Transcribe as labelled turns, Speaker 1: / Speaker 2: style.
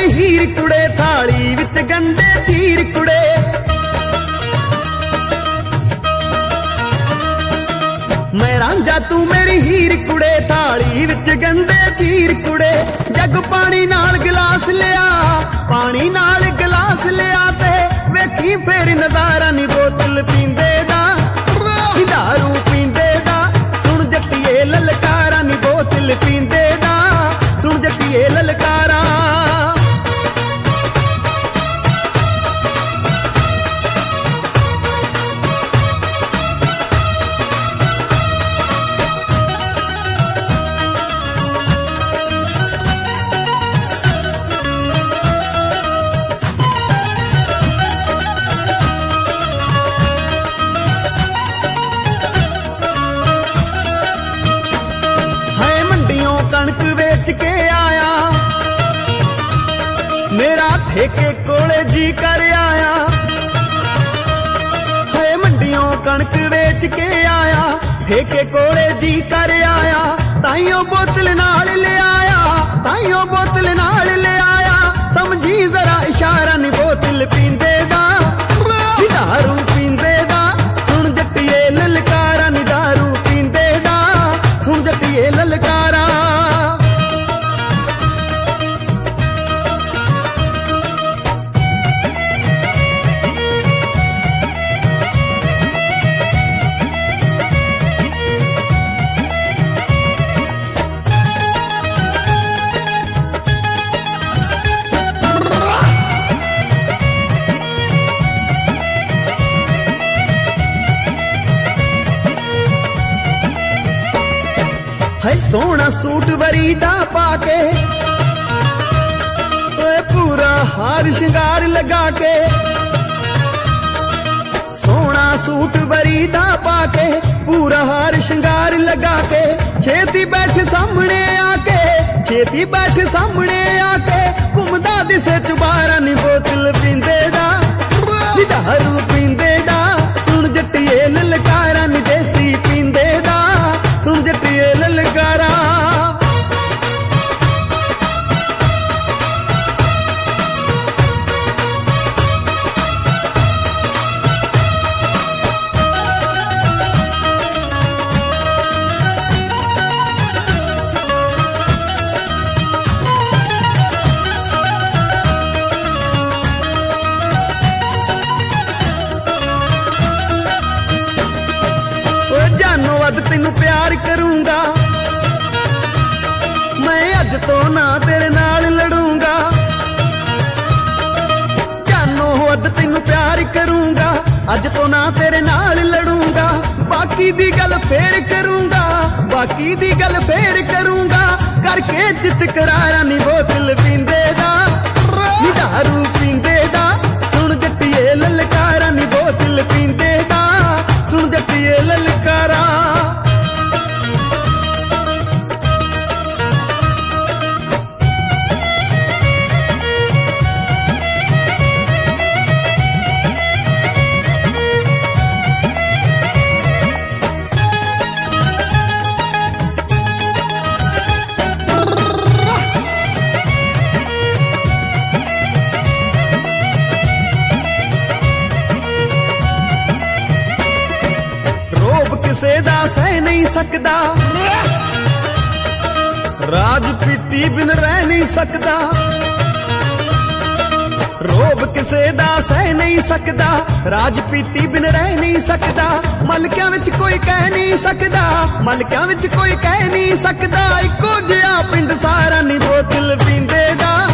Speaker 1: मेरी हीर कुड़े, थाली विच गंडे चीर कुड़े। मैं रांझा तू मेरी हीर कुड़े, थाली विच गंडे चीर कुड़े। जग पानी नाल गिलास लिया, पानी नाल गिलास लिया ते वेखी फिर नजारा नी बोतल पींदे दा, दारू पींदे दा। सुन जट्टिए ललकारा नी बोतल पींदे दा, सुन जट्टिए ललकारा। कणक बेच के आया, मेरा ठेके कोले जी कर आया। है मंडियों कणक बेच के आया, ठेके कोले जी कर आया। ताइयों बोतल नाल ले आया, ताइयों बोतल नाल ले आया। समझी जरा इशारा नी बोतल पींदे दा, दारू पींदे दा। सुन जट्टिए ललकारा नी दारू पींदे दा, सुन जट्टिए ललकारा। है सोना सूट वरीदा पाके, पूरा हार श्रृंगार लगा के। सोना सूट वरीदा पाके, पूरा हार श्रृंगार लगा के। छेती बैठ सामने आके, छेती बैठ सामने आके। घुमदा दिसे चुबारा नी बोतल पींदे दा, दारू पींदे दा। सुन जट्टिए ललकारा नी देसी पींदे दा, सुन जट्टिए ललकारा। जानो अद तेनू प्यार करूंगा, मैं अज तो ना तेरे नाल लड़ूंगा। जानो अद तेनू प्यार करूंगा, अज तो ना तेरे नाल लड़ूंगा। बाकी दी गल फेर करूंगा, बाकी दी गल फेर करूंगा। करके जित करारा नी बोतल पींदे दा, दारू पींदे दा। सुन जट्टिए ललकारा नी बोतल पींदे दा, सुन जट्टिए ललकारा। किसे दा सह नहीं सकदा, राज पीती बिन रह नहीं सकदा। रोब किसे दा सह नहीं सकदा, राज पीती बिन रह नहीं सकदा। मलकियां विच कोई कह नहीं सकदा, मलकियां विच कोई कह नहीं सकदा। इको जिहा पिंड सारा नी बोतल पींदे दा,